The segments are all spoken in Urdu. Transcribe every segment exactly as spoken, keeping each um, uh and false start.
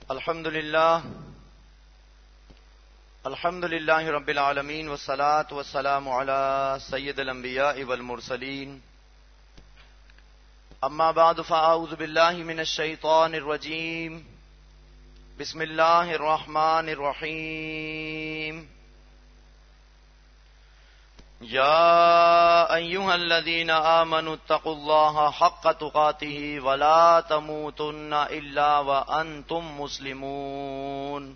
الحمد للہ الحمد للہ رب العالمین والصلاة والسلام علی سید الانبیاء والمرسلین اما بعد فاعوذ باللہ من الشیطان الرجیم بسم اللہ الرحمن الرحیم یا ایھا الذین آمنوا اتقوا اللہ حق تقاتہ ولا تموتن الا وانتم مسلمون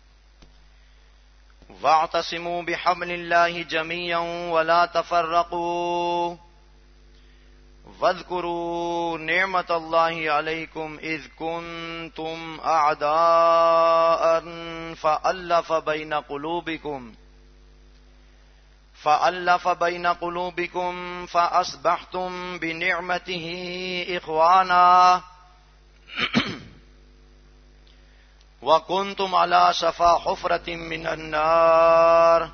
واعتصموا بحبل اللہ جميعا ولا تفرقوا واذکروا نعمت اللہ علیکم اذ کنتم اعداء فألف بین قلوبکم فألف بین قلوبکم فأصبحتم بنعمته اخوانا وکنتم علی شفا حفرۃ من النار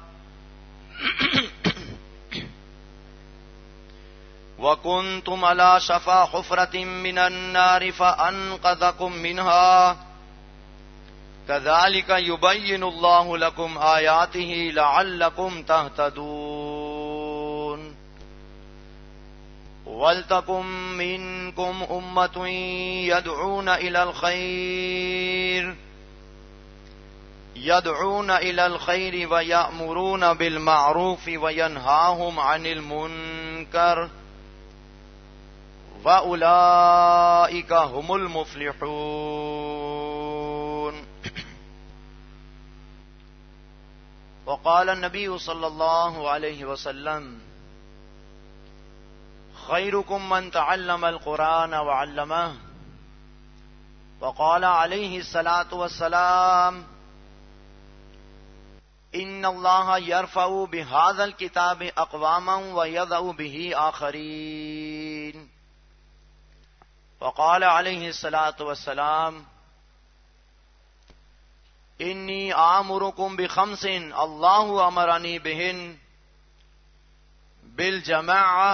وکنتم علی شفا حفرۃ من النار فانقذکم منها كذلك يبين الله لكم آياته لعلكم تهتدون ولتكن منكم أمة يدعون إلى الخير يدعون إلى الخير ويأمرون بالمعروف وينهاهم عن المنكر وأولئك هم المفلحون. وقال النبی صلی اللہ علیہ وسلم خیرکم من تعلم القرآن وعلمہ. وقال علیہ الصلاۃ والسلام ان اللہ یرفع بہذا الکتاب اقواما ویضع بہ آخرین. وقال علیہ الصلاۃ والسلام انی آمرکم بخمس اللہ امرنی بہن بالجماعہ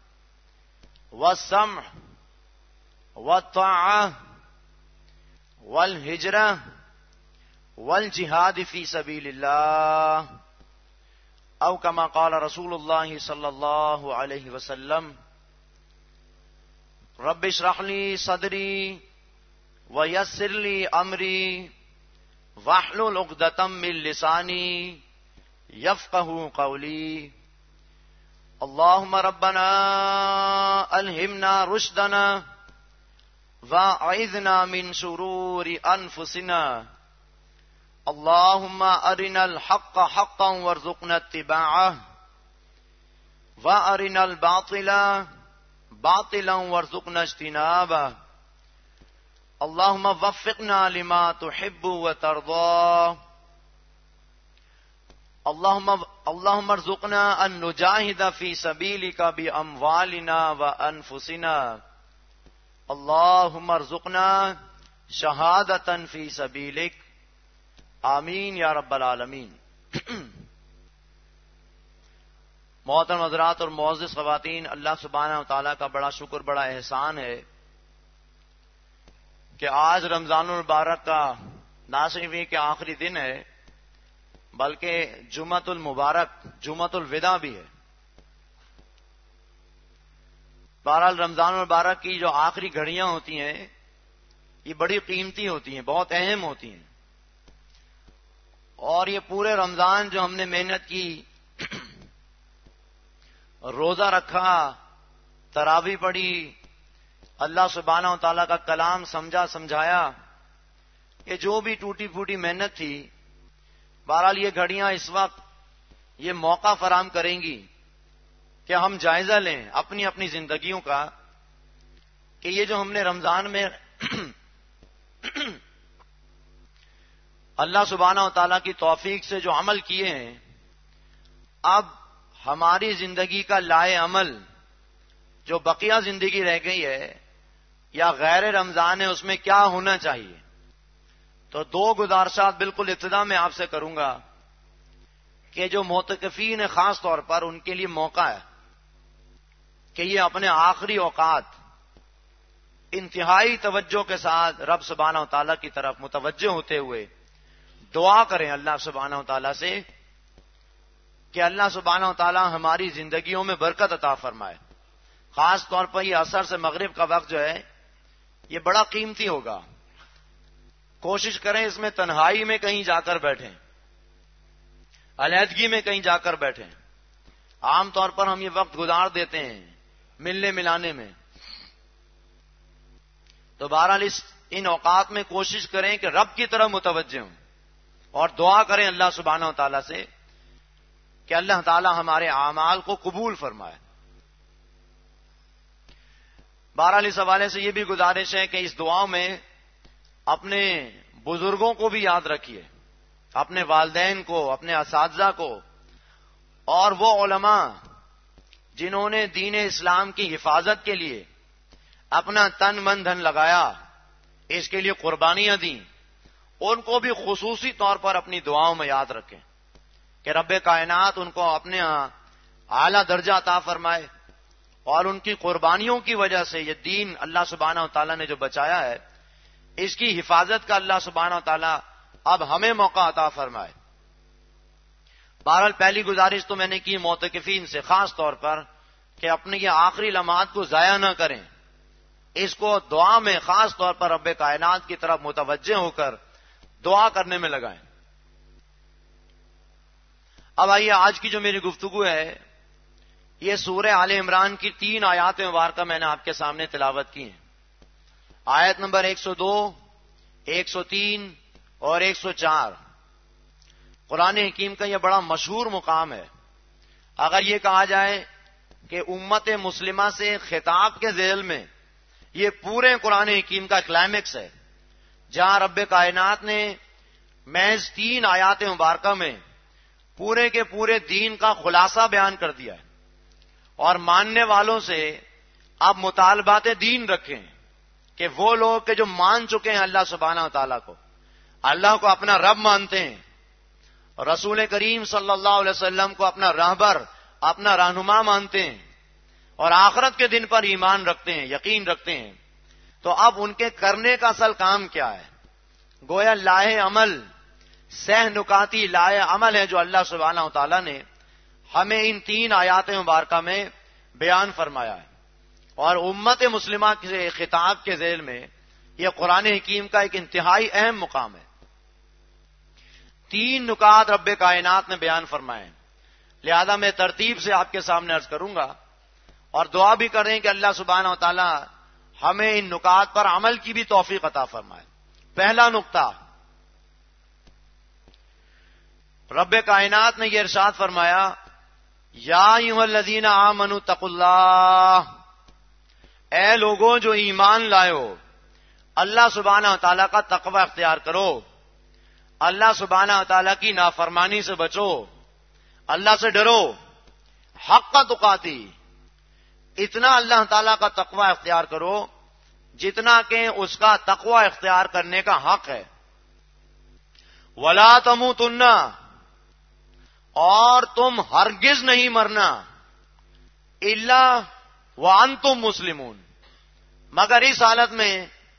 والسمع والطاعہ والہجرہ والجہاد فی سبیل اللہ او کما قال رسول اللہ صلی اللہ علیہ وسلم رب اشرح لی صدری ویسر لی امری واحلل عقدۃ من لسانی یفقہوا قولی. اللہم ربنا الہمنا رشدنا واعذنا من شرور انفسنا. اللہم ارنا الحق حقا وارزقنا اتباعہ وارنا الباطل باطلا وارزقنا اجتنابہ. اللہم وفقنا لما تحب وترضى. اللہم اللہم ارزقنا ان نجاہد فی سبیلک باموالنا وانفسنا. اللہم ارزقنا شہادۃ فی سبیلک. آمین یا رب العالمین. محترم حضرات اور معزز خواتین، اللہ سبحانہ و تعالیٰ کا بڑا شکر، بڑا احسان ہے کہ آج رمضان المبارک کا نہ صرف یہ کہ آخری دن ہے بلکہ جمعۃ المبارک، جمعۃ الوداع بھی ہے. بہرحال رمضان المبارک کی جو آخری گھڑیاں ہوتی ہیں یہ بڑی قیمتی ہوتی ہیں، بہت اہم ہوتی ہیں. اور یہ پورے رمضان جو ہم نے محنت کی، روزہ رکھا، تراویح پڑھی، اللہ سبحانہ و تعالیٰ کا کلام سمجھا سمجھایا، یہ جو بھی ٹوٹی پھوٹی محنت تھی، بہرحال یہ گھڑیاں اس وقت یہ موقع فراہم کریں گی کہ ہم جائزہ لیں اپنی اپنی زندگیوں کا کہ یہ جو ہم نے رمضان میں اللہ سبحانہ و تعالیٰ کی توفیق سے جو عمل کیے ہیں، اب ہماری زندگی کا لائے عمل جو بقیہ زندگی رہ گئی ہے یا غیر رمضان ہے اس میں کیا ہونا چاہیے. تو دو گزارشات بالکل ابتدا میں آپ سے کروں گا کہ جو معتکفین خاص طور پر ان کے لیے موقع ہے کہ یہ اپنے آخری اوقات انتہائی توجہ کے ساتھ رب سبحانہ و تعالیٰ کی طرف متوجہ ہوتے ہوئے دعا کریں اللہ سبحانہ و تعالیٰ سے کہ اللہ سبحانہ و تعالیٰ ہماری زندگیوں میں برکت عطا فرمائے. خاص طور پر یہ عصر سے مغرب کا وقت جو ہے یہ بڑا قیمتی ہوگا. کوشش کریں اس میں تنہائی میں کہیں جا کر بیٹھیں, علیحدگی میں کہیں جا کر بیٹھیں. عام طور پر ہم یہ وقت گزار دیتے ہیں ملنے ملانے میں. تو بہرحال اس ان اوقات میں کوشش کریں کہ رب کی طرف متوجہ ہوں اور دعا کریں اللہ سبحانہ و تعالیٰ سے کہ اللہ تعالیٰ ہمارے اعمال کو قبول فرمائے. بہرحال اس حوالے سے یہ بھی گزارش ہے کہ اس دعا میں اپنے بزرگوں کو بھی یاد رکھیے, اپنے والدین کو, اپنے اساتذہ کو, اور وہ علماء جنہوں نے دین اسلام کی حفاظت کے لیے اپنا تن من دھن لگایا, اس کے لیے قربانیاں دیں, ان کو بھی خصوصی طور پر اپنی دعاؤں میں یاد رکھیں کہ رب کائنات ان کو اپنے اعلیٰ درجہ عطا فرمائے, اور ان کی قربانیوں کی وجہ سے یہ دین اللہ سبحانہ و تعالیٰ نے جو بچایا ہے اس کی حفاظت کا اللہ سبحانہ و تعالیٰ اب ہمیں موقع عطا فرمائے. بہرحال پہلی گزارش تو میں نے کی معتکفین سے خاص طور پر کہ اپنی یہ آخری لمحات کو ضائع نہ کریں, اس کو دعا میں خاص طور پر رب کائنات کی طرف متوجہ ہو کر دعا کرنے میں لگائیں. اب آئیے آج کی جو میری گفتگو ہے یہ سورہ آل عمران کی تین آیات مبارکہ میں نے آپ کے سامنے تلاوت کی ہیں. آیت نمبر ایک سو دو, ایک سو تین اور ایک سو چار. قرآن حکیم کا یہ بڑا مشہور مقام ہے. اگر یہ کہا جائے کہ امت مسلمہ سے خطاب کے ذیل میں یہ پورے قرآن حکیم کا کلائمیکس ہے, جہاں رب کائنات نے محض تین آیات مبارکہ میں پورے کے پورے دین کا خلاصہ بیان کر دیا ہے, اور ماننے والوں سے اب مطالبات دین رکھیں کہ وہ لوگ کہ جو مان چکے ہیں اللہ سبحانہ و تعالیٰ کو, اللہ کو اپنا رب مانتے ہیں, رسول کریم صلی اللہ علیہ وسلم کو اپنا راہبر, اپنا رہنما مانتے ہیں, اور آخرت کے دن پر ایمان رکھتے ہیں, یقین رکھتے ہیں, تو اب ان کے کرنے کا اصل کام کیا ہے؟ گویا لاہ عمل, سہ نکاتی لاہ عمل ہے جو اللہ سبحانہ و تعالیٰ نے ہمیں ان تین آیات مبارکہ میں بیان فرمایا ہے. اور امت مسلمہ کے خطاب کے ذیل میں یہ قرآن حکیم کا ایک انتہائی اہم مقام ہے. تین نکات رب کائنات نے بیان فرمائے ہیں, لہذا میں ترتیب سے آپ کے سامنے عرض کروں گا اور دعا بھی کریں کہ اللہ سبحانہ و تعالی ہمیں ان نکات پر عمل کی بھی توفیق عطا فرمائے. پہلا نقطہ, رب کائنات نے یہ ارشاد فرمایا یا ایھا الذین آمنوا اتقوا اللہ, اے لوگوں جو ایمان لائے ہو اللہ سبحانہ و تعالیٰ کا تقوی اختیار کرو, اللہ سبحانہ و تعالیٰ کی نافرمانی سے بچو, اللہ سے ڈرو, حق تقاتی, اتنا اللہ تعالیٰ کا تقوی اختیار کرو جتنا کہ اس کا تقوی اختیار کرنے کا حق ہے. ولا تموتن, اور تم ہرگز نہیں مرنا, الا وانتم مسلمون, مگر اس حالت میں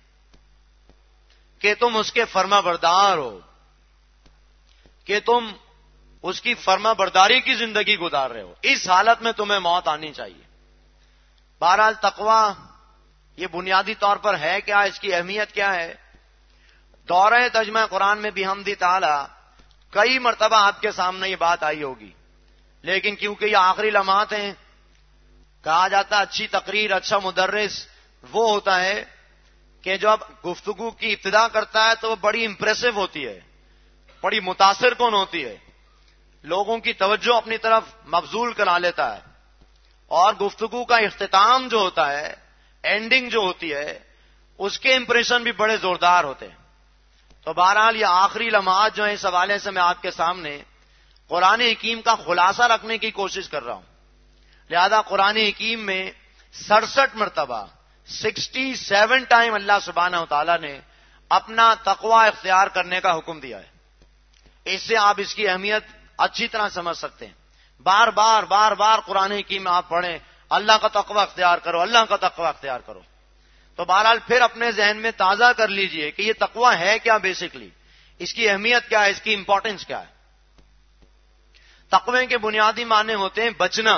کہ تم اس کے فرما بردار ہو, کہ تم اس کی فرما برداری کی زندگی گزار رہے ہو, اس حالت میں تمہیں موت آنی چاہیے. بہرحال تقوی یہ بنیادی طور پر ہے کیا, اس کی اہمیت کیا ہے؟ دورہ ترجمہ قرآن میں بھی بحمد تعالی کئی مرتبہ آپ کے سامنے یہ بات آئی ہوگی, لیکن کیونکہ یہ آخری لمحات ہیں, کہا جاتا اچھی تقریر, اچھا مدرس وہ ہوتا ہے کہ جب گفتگو کی ابتدا کرتا ہے تو وہ بڑی امپریسو ہوتی ہے, بڑی متاثر کن ہوتی ہے, لوگوں کی توجہ اپنی طرف مبذول کرا لیتا ہے, اور گفتگو کا اختتام جو ہوتا ہے, اینڈنگ جو ہوتی ہے, اس کے امپریشن بھی بڑے زوردار ہوتے ہیں. تو بہرحال یہ آخری لمحات جو ہیں, اس حوالے سے میں آپ کے سامنے قرآن حکیم کا خلاصہ رکھنے کی کوشش کر رہا ہوں. لہذا قرآن حکیم میں سڑسٹھ مرتبہ سکسٹی سیون ٹائم اللہ سبحانہ و تعالیٰ نے اپنا تقوی اختیار کرنے کا حکم دیا ہے. اس سے آپ اس کی اہمیت اچھی طرح سمجھ سکتے ہیں. بار بار بار بار قرآن حکیم میں آپ پڑھیں اللہ کا تقوی اختیار کرو, اللہ کا تقوی اختیار کرو. تو بہرحال پھر اپنے ذہن میں تازہ کر لیجئے کہ یہ تقوی ہے کیا بیسکلی، اس کی اہمیت کیا ہے، اس کی امپورٹنس کیا ہے۔ تقوی کے بنیادی معنی ہوتے ہیں بچنا،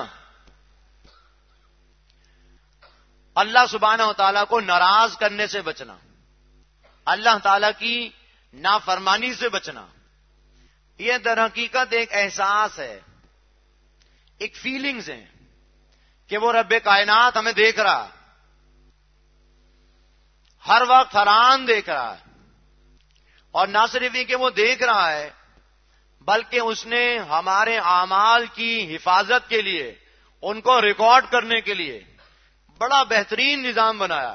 اللہ سبحانہ و تعالیٰ کو ناراض کرنے سے بچنا، اللہ تعالیٰ کی نافرمانی سے بچنا۔ یہ در حقیقت ایک احساس ہے، ایک فیلنگز ہیں کہ وہ رب کائنات ہمیں دیکھ رہا، ہر وقت حیران دیکھ رہا ہے، اور نہ صرف یہ کہ وہ دیکھ رہا ہے بلکہ اس نے ہمارے اعمال کی حفاظت کے لیے، ان کو ریکارڈ کرنے کے لیے بڑا بہترین نظام بنایا۔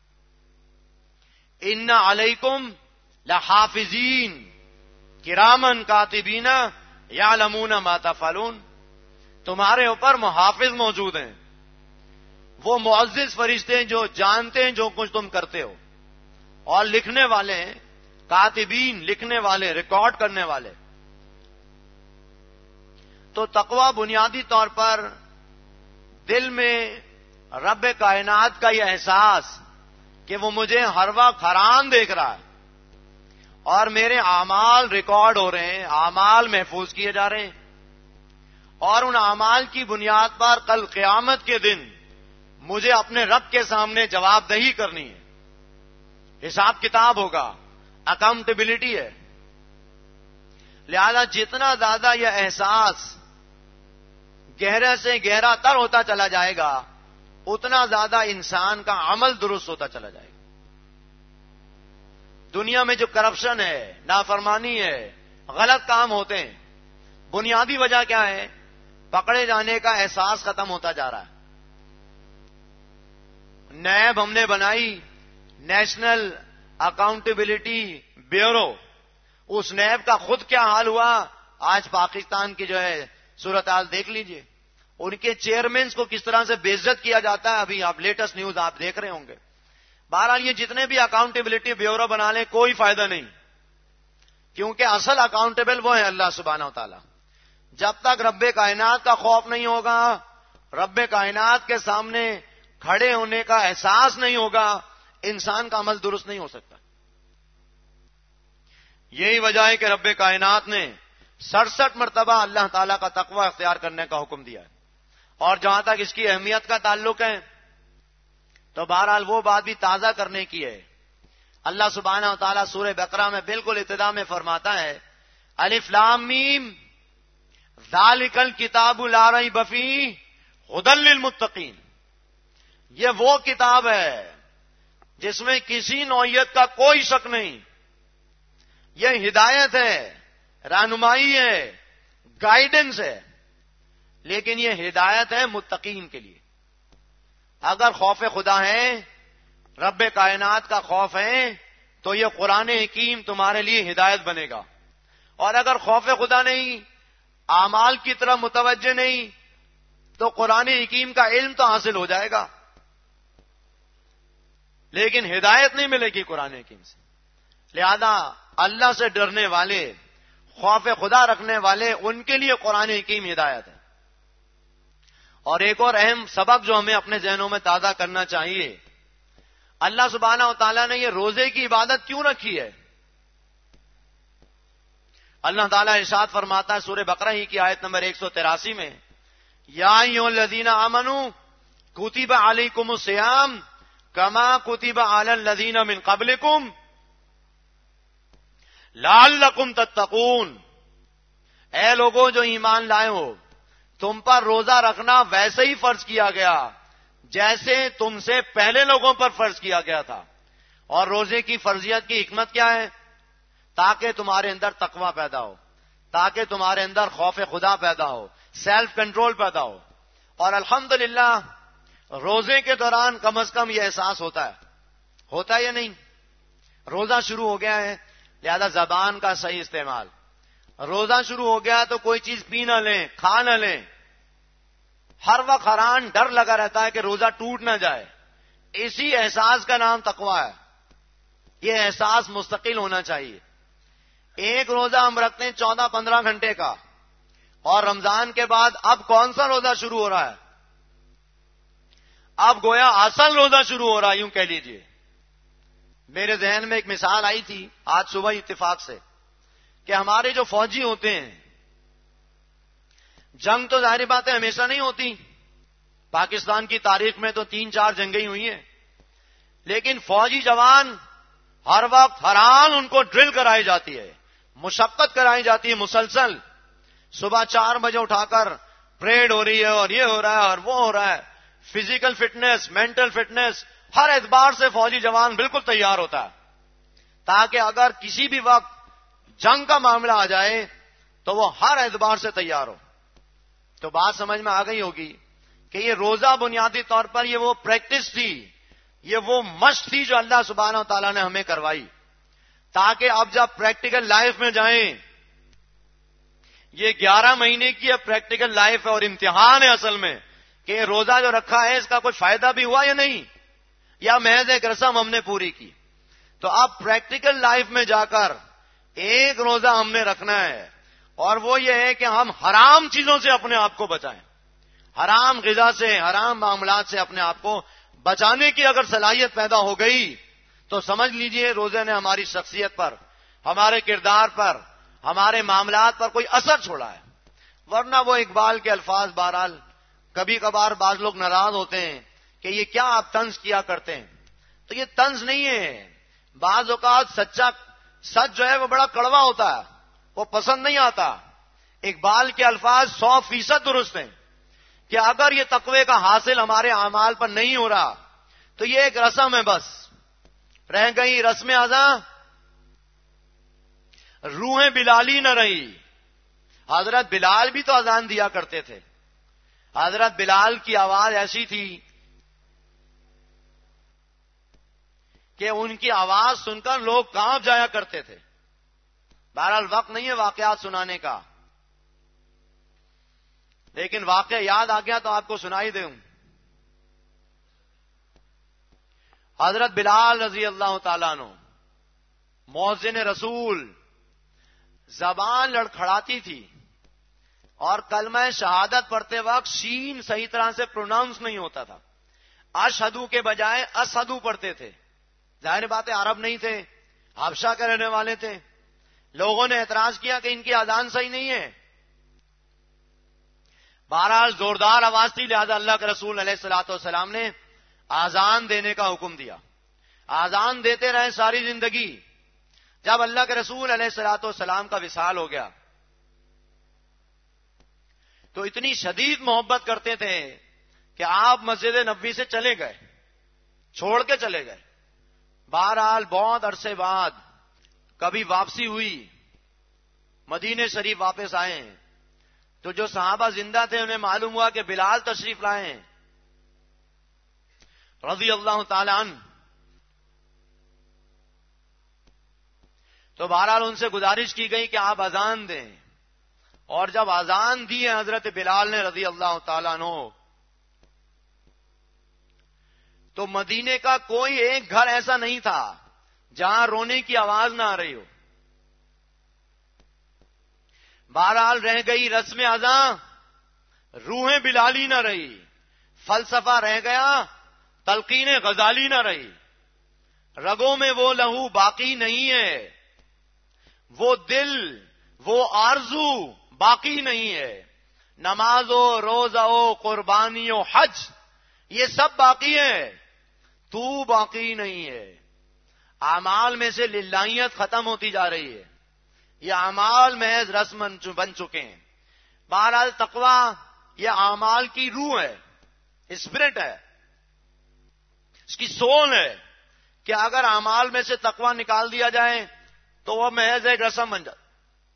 ان علیکم لحافظین کرامن کاتبین یعلمون ما تفعلون، تمہارے اوپر محافظ موجود ہیں، وہ معزز فرشتے جو جانتے ہیں جو کچھ تم کرتے ہو، اور لکھنے والے ہیں، کاتبین لکھنے والے، ریکارڈ کرنے والے۔ تو تقوی بنیادی طور پر دل میں رب کائنات کا یہ احساس کہ وہ مجھے ہر وقت حیران دیکھ رہا ہے اور میرے اعمال ریکارڈ ہو رہے ہیں، اعمال محفوظ کیے جا رہے ہیں، اور ان اعمال کی بنیاد پر کل قیامت کے دن مجھے اپنے رب کے سامنے جواب دہی کرنی ہے، حساب کتاب ہوگا، اکاؤنٹیبلٹی ہے۔ لہذا جتنا زیادہ یہ احساس گہرے سے گہرا تر ہوتا چلا جائے گا، اتنا زیادہ انسان کا عمل درست ہوتا چلا جائے گا۔ دنیا میں جو کرپشن ہے، نافرمانی ہے، غلط کام ہوتے ہیں، بنیادی وجہ کیا ہے؟ پکڑے جانے کا احساس ختم ہوتا جا رہا ہے۔ نیب ہم نے بنائی، نیشنل اکاؤنٹیبلٹی بیورو، اس نیب کا خود کیا حال ہوا آج پاکستان کی جو ہے صورتحال دیکھ لیجئے، ان کے چیئرمینز کو کس طرح سے بے عزت کیا جاتا ہے، ابھی آپ لیٹسٹ نیوز آپ دیکھ رہے ہوں گے۔ بہرحال یہ جتنے بھی اکاؤنٹیبلٹی بیورو بنا لیں کوئی فائدہ نہیں، کیونکہ اصل اکاؤنٹیبل وہ ہے اللہ سبحانہ و تعالی۔ جب تک رب کائنات کا خوف نہیں ہوگا، رب کائنات کے سامنے کھڑے ہونے کا احساس نہیں ہوگا، انسان کا عمل درست نہیں ہو سکتا۔ یہی وجہ ہے کہ رب کائنات نے سڑسٹھ مرتبہ اللہ تعالیٰ کا تقوی اختیار کرنے کا حکم دیا ہے، اور جہاں تک اس کی اہمیت کا تعلق ہے تو بہرحال وہ بات بھی تازہ کرنے کی ہے۔ اللہ سبحانہ و تعالیٰ سورہ بقرہ میں بالکل ابتدا میں فرماتا ہے، الف لام میم ذالک الکتاب لا ریب فیہ ھدی للمتقین، یہ وہ کتاب ہے جس میں کسی نوعیت کا کوئی شک نہیں، یہ ہدایت ہے، رہنمائی ہے، گائیڈنس ہے، لیکن یہ ہدایت ہے متقین کے لیے۔ اگر خوف خدا ہے، رب کائنات کا خوف ہے، تو یہ قرآن حکیم تمہارے لیے ہدایت بنے گا، اور اگر خوف خدا نہیں، اعمال کی طرف متوجہ نہیں، تو قرآن حکیم کا علم تو حاصل ہو جائے گا لیکن ہدایت نہیں ملے گی قرآن حکیم سے۔ لہذا اللہ سے ڈرنے والے، خوف خدا رکھنے والے، ان کے لیے قرآن حکیم ہدایت ہے۔ اور ایک اور اہم سبق جو ہمیں اپنے ذہنوں میں تازہ کرنا چاہیے، اللہ سبحانہ و تعالیٰ نے یہ روزے کی عبادت کیوں رکھی ہے؟ اللہ تعالیٰ ارشاد فرماتا ہے سورہ بقرہ ہی کی آیت نمبر ایک سو تراسی میں، یا ایھا الذین آمنوا کتب علیکم الصیام کما کتب علی الذین من قبلکم لعلکم تتقون، اے لوگوں جو ایمان لائے ہو، تم پر روزہ رکھنا ویسے ہی فرض کیا گیا جیسے تم سے پہلے لوگوں پر فرض کیا گیا تھا۔ اور روزے کی فرضیت کی حکمت کیا ہے؟ تاکہ تمہارے اندر تقوی پیدا ہو، تاکہ تمہارے اندر خوف خدا پیدا ہو، سیلف کنٹرول پیدا ہو۔ اور الحمدللہ روزے کے دوران کم از کم یہ احساس ہوتا ہے ہوتا ہے یا نہیں؟ روزہ شروع ہو گیا ہے، لہذا زبان کا صحیح استعمال، روزہ شروع ہو گیا تو کوئی چیز پی نہ لیں، کھا نہ لیں، ہر وقت حیران ڈر لگا رہتا ہے کہ روزہ ٹوٹ نہ جائے، اسی احساس کا نام تقوی ہے۔ یہ احساس مستقل ہونا چاہیے۔ ایک روزہ ہم رکھتے ہیں چودہ پندرہ گھنٹے کا، اور رمضان کے بعد اب کون سا روزہ شروع ہو رہا ہے؟ اب گویا اصل روزہ شروع ہو رہا، یوں کہہ لیجئے۔ میرے ذہن میں ایک مثال آئی تھی آج صبح اتفاق سے کہ ہمارے جو فوجی ہوتے ہیں، جنگ تو ظاہر بات ہے ہمیشہ نہیں ہوتی، پاکستان کی تاریخ میں تو تین چار جنگیں ہوئی ہیں، لیکن فوجی جوان ہر وقت حیران ان کو ڈرل کرائی جاتی ہے، مشقت کرائی جاتی ہے مسلسل۔ صبح چار بجے اٹھا کر پریڈ ہو رہی ہے اور یہ ہو رہا ہے اور وہ ہو رہا ہے، فزیکل فٹنس، مینٹل فٹنس، ہر اعتبار سے فوجی جوان بالکل تیار ہوتا ہے، تاکہ اگر کسی بھی وقت جنگ کا معاملہ آ جائے تو وہ ہر اعتبار سے تیار ہو۔ تو بات سمجھ میں آ گئی ہوگی کہ یہ روزہ بنیادی طور پر یہ وہ پریکٹس تھی، یہ وہ مشق تھی جو اللہ سبحانہ و تعالیٰ نے ہمیں کروائی، تاکہ اب جب پریکٹیکل لائف میں جائیں، یہ گیارہ مہینے کی اب پریکٹیکل لائف ہے اور امتحان ہے اصل میں کہ یہ روزہ جو رکھا ہے اس کا کوئی فائدہ بھی ہوا یا نہیں، یا محض ایک رسم ہم نے پوری کی۔ تو اب پریکٹیکل لائف میں جا کر ایک روزہ ہم نے رکھنا ہے، اور وہ یہ ہے کہ ہم حرام چیزوں سے اپنے آپ کو بچائیں، حرام غذا سے، حرام معاملات سے اپنے آپ کو بچانے کی اگر صلاحیت پیدا ہو گئی تو سمجھ لیجئے روزے نے ہماری شخصیت پر، ہمارے کردار پر، ہمارے معاملات پر کوئی اثر چھوڑا ہے۔ ورنہ وہ اقبال کے الفاظ بہرحال کبھی کبھار بعض لوگ ناراض ہوتے ہیں کہ یہ کیا آپ طنز کیا کرتے ہیں، تو یہ طنز نہیں ہے۔ بعض اوقات سچا سچ جو ہے وہ بڑا کڑوا ہوتا ہے، وہ پسند نہیں آتا۔ اقبال کے الفاظ سو فیصد درست ہیں کہ اگر یہ تقوی کا حاصل ہمارے اعمال پر نہیں ہو رہا تو یہ ایک رسم ہے، بس رہ گئی رسم ازاں، روحیں بلالی نہ رہی۔ حضرت بلال بھی تو اذان دیا کرتے تھے، حضرت بلال کی آواز ایسی تھی کہ ان کی آواز سن کر لوگ کانپ جایا کرتے تھے۔ بہرحال وقت نہیں ہے واقعات سنانے کا، لیکن واقعہ یاد آ گیا تو آپ کو سنائی دوں۔ حضرت بلال رضی اللہ تعالیٰ عنہ مؤذن رسول، زبان لڑکھڑاتی تھی اور کلمہ شہادت پڑھتے وقت شین صحیح طرح سے پروناؤنس نہیں ہوتا تھا، اشہدو کے بجائے اسہدو پڑھتے تھے۔ ظاہر بات ہے عرب نہیں تھے، حبشہ کے رہنے والے تھے۔ لوگوں نے اعتراض کیا کہ ان کی اذان صحیح نہیں ہے۔ بہرحال زوردار آواز تھی، لہذا اللہ کے رسول علیہ الصلوۃ والسلام نے اذان دینے کا حکم دیا۔ اذان دیتے رہے ساری زندگی۔ جب اللہ کے رسول علیہ الصلوۃ والسلام کا وصال ہو گیا تو اتنی شدید محبت کرتے تھے کہ آپ مسجد نبوی سے چلے گئے، چھوڑ کے چلے گئے۔ بہرحال بہت عرصے بعد کبھی واپسی ہوئی، مدینے شریف واپس آئے تو جو صحابہ زندہ تھے انہیں معلوم ہوا کہ بلال تشریف لائے ہیں رضی اللہ تعالی عنہ۔ تو بہرحال ان سے گزارش کی گئی کہ آپ اذان دیں، اور جب اذان دی ہے حضرت بلال نے رضی اللہ تعالیٰ عنہ، تو مدینے کا کوئی ایک گھر ایسا نہیں تھا جہاں رونے کی آواز نہ آ رہی ہو۔ بہرحال رہ گئی رسم ازاں، روحیں بلالی نہ رہی، فلسفہ رہ گیا، تلقین غزالی نہ رہی، رگوں میں وہ لہو باقی نہیں ہے، وہ دل وہ آرزو باقی نہیں ہے، نماز و روزہ و قربانی و حج یہ سب باقی ہے، تو باقی نہیں ہے۔ اعمال میں سے للہیت ختم ہوتی جا رہی ہے، یہ اعمال محض رسم بن چکے ہیں۔ بہرحال تقویٰ یہ اعمال کی روح ہے، اسپرٹ ہے، اس کی سول ہے کہ اگر اعمال میں سے تقویٰ نکال دیا جائے تو وہ محض ایک رسم بن جاتا۔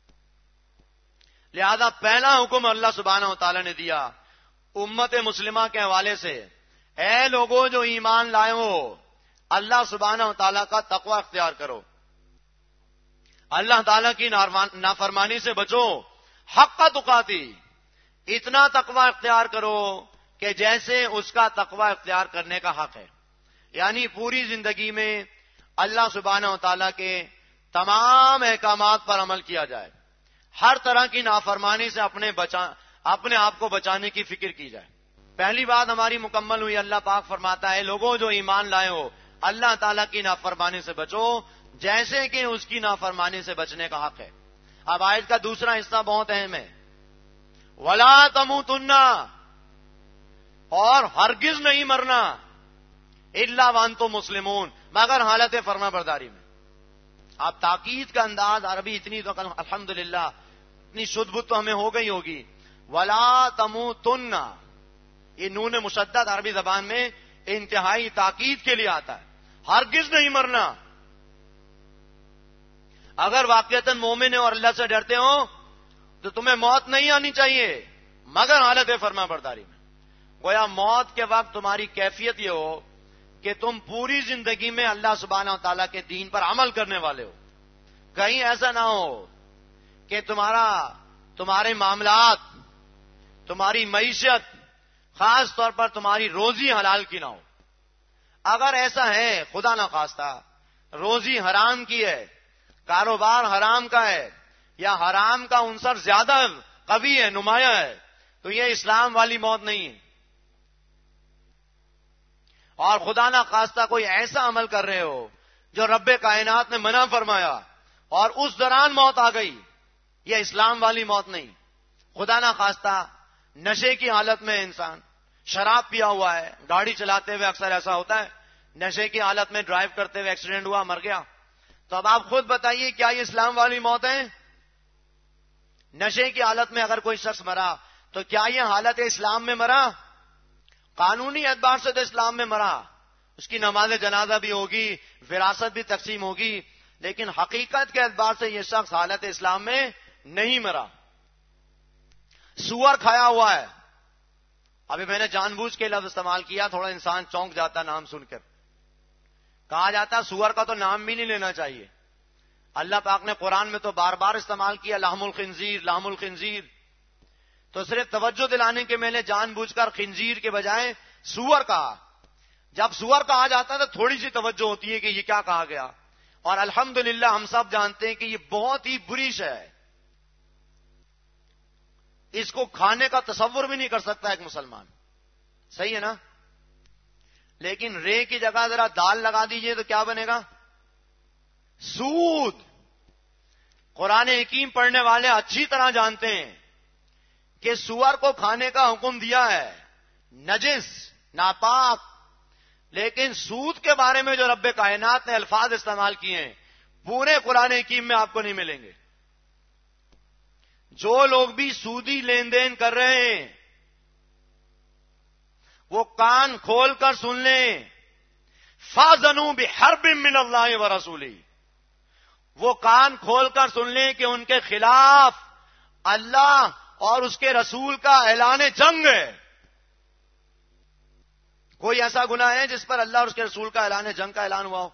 لہذا پہلا حکم اللہ سبحانہ و تعالی نے دیا امت مسلمہ کے حوالے سے، اے لوگوں جو ایمان لائے ہو، اللہ سبحانہ و تعالیٰ کا تقوی اختیار کرو، اللہ تعالیٰ کی نافرمانی سے بچو، حق تقاتی، اتنا تقوی اختیار کرو کہ جیسے اس کا تقوی اختیار کرنے کا حق ہے، یعنی پوری زندگی میں اللہ سبحانہ و تعالیٰ کے تمام احکامات پر عمل کیا جائے، ہر طرح کی نافرمانی سے اپنے بچا اپنے آپ کو بچانے کی فکر کی جائے۔ پہلی بات ہماری مکمل ہوئی. اللہ پاک فرماتا ہے لوگوں جو ایمان لائے ہو اللہ تعالیٰ کی نافرمانی سے بچو جیسے کہ اس کی نافرمانی سے بچنے کا حق ہے. اب آیت کا دوسرا حصہ بہت اہم ہے. وَلَا تَمُوتُنَّ، اور ہرگز نہیں مرنا، اِلَّا وَأَنْتُمْ مُسْلِمُونَ، مگر حالت فرما برداری میں. آپ تاکید کا انداز عربی اتنی تو الحمدللہ اتنی شدھ بت تو ہمیں ہو گئی ہوگی. وَلَا تَمُوتُنَّ، یہ نون مشدد عربی زبان میں انتہائی تاکید کے لیے آتا ہے. ہرگز نہیں مرنا. اگر واقعتاً مومن اور اللہ سے ڈرتے ہو تو تمہیں موت نہیں آنی چاہیے مگر حالت فرما برداری میں. گویا موت کے وقت تمہاری کیفیت یہ ہو کہ تم پوری زندگی میں اللہ سبحانہ و تعالیٰ کے دین پر عمل کرنے والے ہو. کہیں ایسا نہ ہو کہ تمہارا تمہارے معاملات، تمہاری معیشت، خاص طور پر تمہاری روزی حلال کی نہ ہو. اگر ایسا ہے خدا نہ خواستہ روزی حرام کی ہے، کاروبار حرام کا ہے، یا حرام کا عنصر زیادہ قوی ہے، نمایاں ہے، تو یہ اسلام والی موت نہیں ہے. اور خدا نہ خواستہ کوئی ایسا عمل کر رہے ہو جو رب کائنات نے منع فرمایا اور اس دوران موت آ گئی، یہ اسلام والی موت نہیں. خدا نہ خواستہ نشے کی حالت میں انسان شراب پیا ہوا ہے، گاڑی چلاتے ہوئے اکثر ایسا ہوتا ہے، نشے کی حالت میں ڈرائیو کرتے ہوئے ایکسیڈنٹ ہوا، مر گیا. تو اب آپ خود بتائیے کیا یہ اسلام والی موت ہے؟ نشے کی حالت میں اگر کوئی شخص مرا تو کیا یہ حالت اسلام میں مرا؟ قانونی اعتبار سے تو اسلام میں مرا، اس کی نماز جنازہ بھی ہوگی، وراثت بھی تقسیم ہوگی، لیکن حقیقت کے اعتبار سے یہ شخص حالت اسلام میں نہیں مرا. سور کھایا ہوا ہے. ابھی میں نے جان بوجھ کے لفظ استعمال کیا، تھوڑا انسان چونک جاتا نام سن کر. کہا جاتا سور کا تو نام بھی نہیں لینا چاہیے. اللہ پاک نے قرآن میں تو بار بار استعمال کیا لحم الخنزیر، لحم الخنزیر. تو صرف توجہ دلانے کے میں نے جان بوجھ کر خنزیر کے بجائے سور کہا. جب سور کہا جاتا ہے تو تھوڑی سی توجہ ہوتی ہے کہ یہ کیا کہا گیا. اور الحمدللہ ہم سب جانتے ہیں کہ یہ بہت ہی بری شے ہے، اس کو کھانے کا تصور بھی نہیں کر سکتا ایک مسلمان. صحیح ہے نا؟ لیکن رے کی جگہ ذرا دال لگا دیجئے تو کیا بنے گا؟ سود. قرآن حکیم پڑھنے والے اچھی طرح جانتے ہیں کہ سور کو کھانے کا حکم دیا ہے، نجس، ناپاک. لیکن سود کے بارے میں جو رب کائنات نے الفاظ استعمال کیے ہیں پورے قرآن حکیم میں آپ کو نہیں ملیں گے. جو لوگ بھی سودی لین دین کر رہے ہیں وہ کان کھول کر سن لیں، فَاذَنُوا بِحَرْبٍ مِّنَ اللَّهِ وَرَسُولِهِ. وہ کان کھول کر سن لیں کہ ان کے خلاف اللہ اور اس کے رسول کا اعلان جنگ ہے. کوئی ایسا گناہ ہے جس پر اللہ اور اس کے رسول کا اعلان جنگ کا اعلان ہوا ہو؟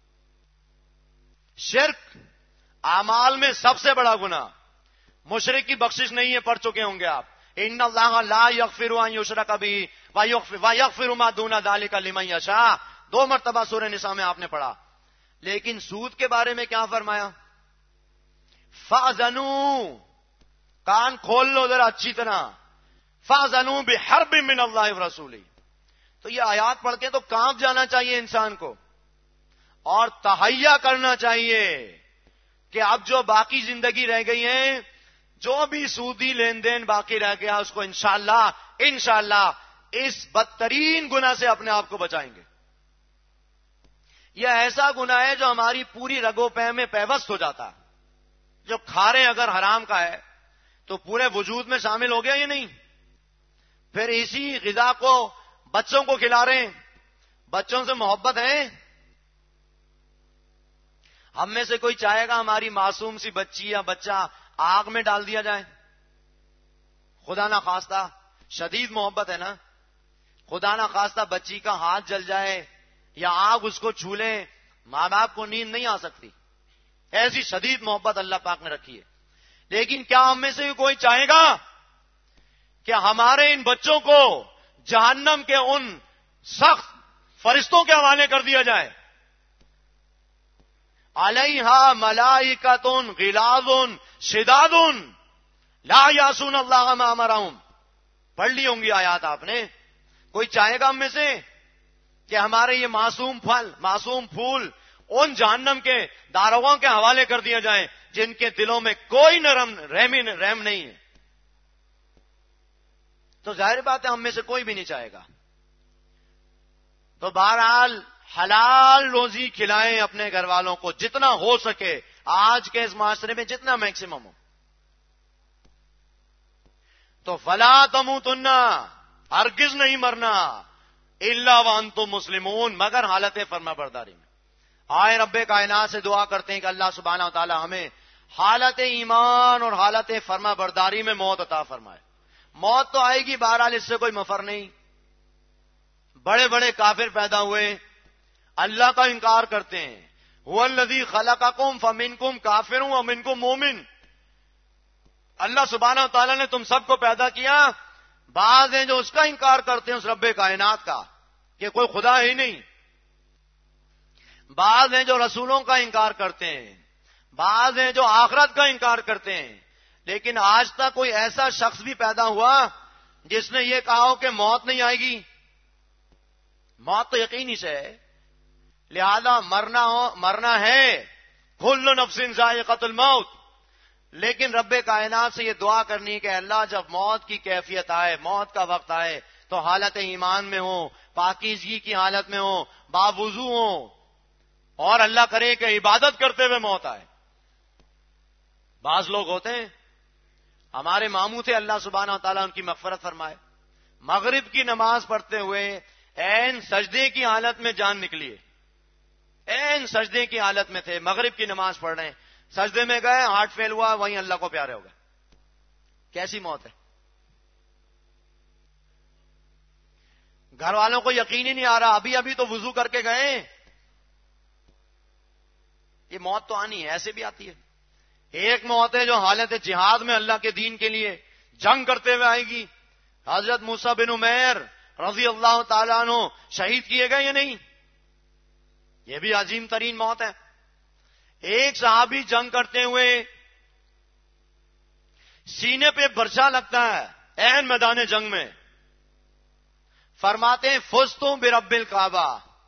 شرک اعمال میں سب سے بڑا گناہ. مشرک کی بخشش نہیں ہے، پڑھ چکے ہوں گے آپ. ان اللہ لا یغفر ان یشرک بہ ویغفر ما دون ذلک لمن یشاء. دو مرتبہ سورہ نساء میں آپ نے پڑھا. لیکن سود کے بارے میں کیا فرمایا؟ فاذنوا، کان کھول لو ذرا اچھی طرح، فاذنوا بحرب من اللہ ورسولہ. تو یہ آیات پڑھ کے تو کانپ جانا چاہیے انسان کو اور تہیا کرنا چاہیے کہ اب جو باقی زندگی رہ گئی ہے، جو بھی سودی لین دین باقی رہ گیا اس کو انشاءاللہ انشاءاللہ اس بدترین گناہ سے اپنے آپ کو بچائیں گے. یہ ایسا گناہ ہے جو ہماری پوری رگو پہ میں پیوست ہو جاتا ہے. جو کھارے اگر حرام کا ہے تو پورے وجود میں شامل ہو گیا یہ نہیں. پھر اسی غذا کو بچوں کو کھلا رہے ہیں، بچوں سے محبت ہے. ہم میں سے کوئی چاہے گا ہماری معصوم سی بچی یا بچہ آگ میں ڈال دیا جائے؟ خدا نہ خواستہ، شدید محبت ہے نا. خدا نہ خواستہ بچی کا ہاتھ جل جائے یا آگ اس کو چھو لے، ماں باپ کو نیند نہیں آ سکتی. ایسی شدید محبت اللہ پاک نے رکھی ہے. لیکن کیا ہم میں سے کوئی چاہے گا کہ ہمارے ان بچوں کو جہنم کے ان سخت فرشتوں کے حوالے کر دیا جائے؟ علیہا ملائکۃ غلاظ شداد لا یعصون اللہ ما امرہم. پڑھ لی ہوں گی آیات آپ نے. کوئی چاہے گا ہم میں سے کہ ہمارے یہ معصوم پھل معصوم پھول ان جہنم کے داروغوں کے حوالے کر دیا جائیں جن کے دلوں میں کوئی نرم رحمی رحم نہیں ہے؟ تو ظاہر بات ہے ہم میں سے کوئی بھی نہیں چاہے گا. تو بہرحال حلال روزی کھلائیں اپنے گھر والوں کو جتنا ہو سکے، آج کے اس معاشرے میں جتنا میکسیمم ہو. تو فلا تموتن، ہرگز نہیں مرنا، الا وانتم مسلمون، مگر حالت فرما برداری میں. آئے رب کائنات سے دعا کرتے ہیں کہ اللہ سبحانہ و تعالی ہمیں حالت ایمان اور حالت فرما برداری میں موت عطا فرمائے. موت تو آئے گی بہرحال، اس سے کوئی مفر نہیں. بڑے بڑے کافر پیدا ہوئے، اللہ کا انکار کرتے ہیں. هو الذی خلقکم فمنکم کافر ومنکم مومن. اللہ سبحانہ و تعالیٰ نے تم سب کو پیدا کیا. بعض ہیں جو اس کا انکار کرتے ہیں، اس رب کائنات کا، کہ کوئی خدا ہی نہیں. بعض ہیں جو رسولوں کا انکار کرتے ہیں، بعض ہیں جو آخرت کا انکار کرتے ہیں. لیکن آج تک کوئی ایسا شخص بھی پیدا ہوا جس نے یہ کہا ہو کہ موت نہیں آئے گی؟ موت تو یقینی سے ہے، لہذا مرنا ہو مرنا ہے. کل نفس ذائقۃ الموت. لیکن رب کائنات سے یہ دعا کرنی کہ اللہ جب موت کی کیفیت آئے، موت کا وقت آئے، تو حالت ایمان میں ہو، پاکیزگی کی حالت میں ہو، باوضو ہو، اور اللہ کرے کہ عبادت کرتے ہوئے موت آئے. بعض لوگ ہوتے ہیں، ہمارے ماموں تھے، اللہ سبحانہ و تعالیٰ ان کی مغفرت فرمائے، مغرب کی نماز پڑھتے ہوئے عین سجدے کی حالت میں جان نکلی ہے. عین سجدے کی حالت میں تھے، مغرب کی نماز پڑھ رہے ہیں، سجدے میں گئے، ہارٹ فیل ہوا، وہیں اللہ کو پیارے ہو گئے. کیسی موت ہے؟ گھر والوں کو یقین ہی نہیں آ رہا، ابھی ابھی تو وضو کر کے گئے. یہ موت تو آنی ہے، ایسے بھی آتی ہے. ایک موت ہے جو حالت جہاد میں اللہ کے دین کے لیے جنگ کرتے ہوئے آئے گی. حضرت موسیٰ بن عمیر رضی اللہ تعالیٰ عنہ شہید کیے گئے یا نہیں؟ یہ بھی عظیم ترین موت ہے. ایک صحابی جنگ کرتے ہوئے سینے پہ برچا لگتا ہے عین میدان جنگ میں، فرماتے ہیں فزتم برب الکعبہ،